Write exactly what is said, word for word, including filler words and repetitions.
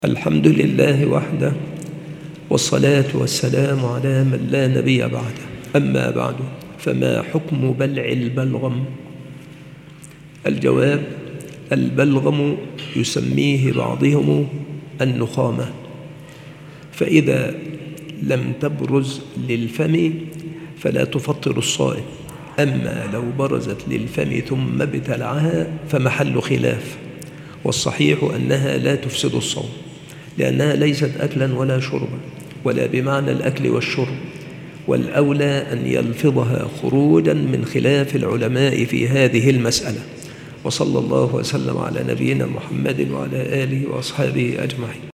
الحمد لله وحده، والصلاة والسلام على من لا نبي بعده. أما بعد، فما حكم بلع البلغم؟ الجواب: البلغم يسميه بعضهم النخامة، فإذا لم تبرز للفم فلا تفطر الصائم، أما لو برزت للفم ثم ابتلعها فمحل خلاف، والصحيح أنها لا تفسد الصوم، لأنها ليست أكلا ولا شربا ولا بمعنى الأكل والشرب، والأولى أن يلفظها خروجا من خلاف العلماء في هذه المسألة. وصلى الله وسلم على نبينا محمد وعلى آله وأصحابه أجمعين.